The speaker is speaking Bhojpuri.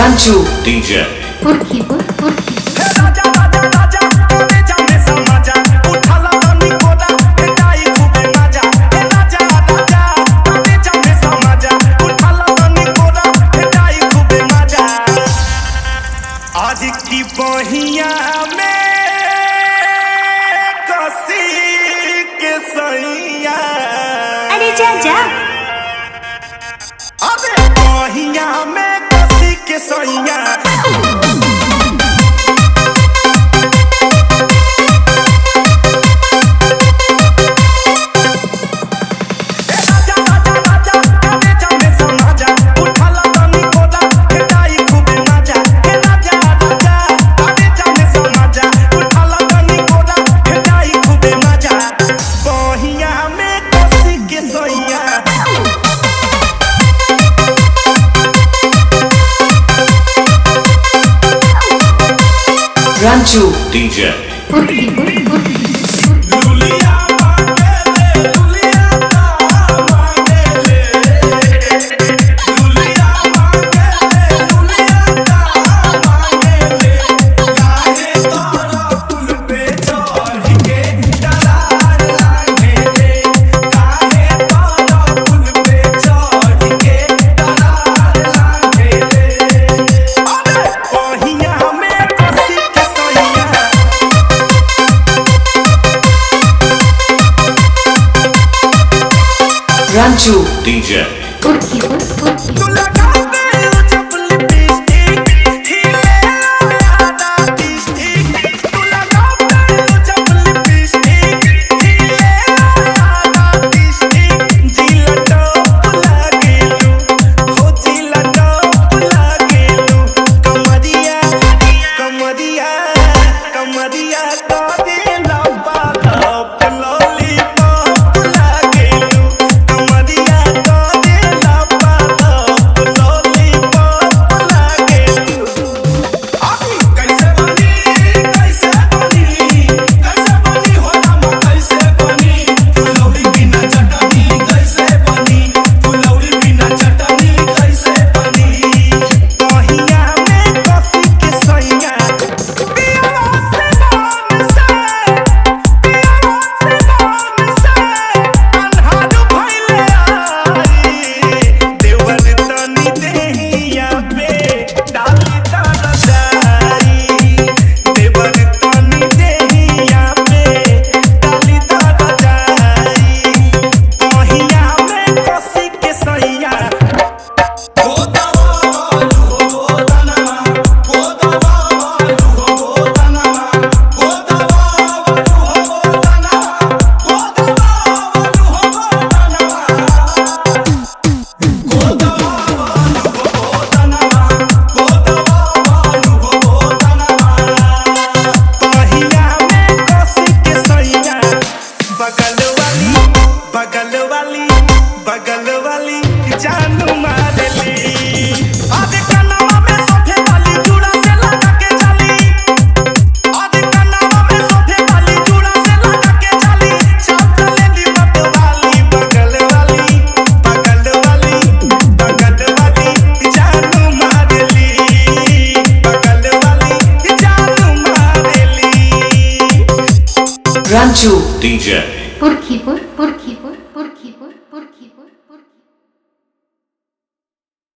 Ranchu DJ आज की बहिया में कसी के सैया अरे जा जा अरे बहिया में कसी के सैया Ranchu DJ Ranchu DJ बगल वाली जानू मारली आधे कनावा में सोफे वाली जुड़ा से लगा के चली आधे कनावा में सोफे वाली जुड़ा से लगा के चली चल ली मत वाली बगल वाली जानू मारली बगल वाली जानू मारली Ranchu DJ पुरखीपुर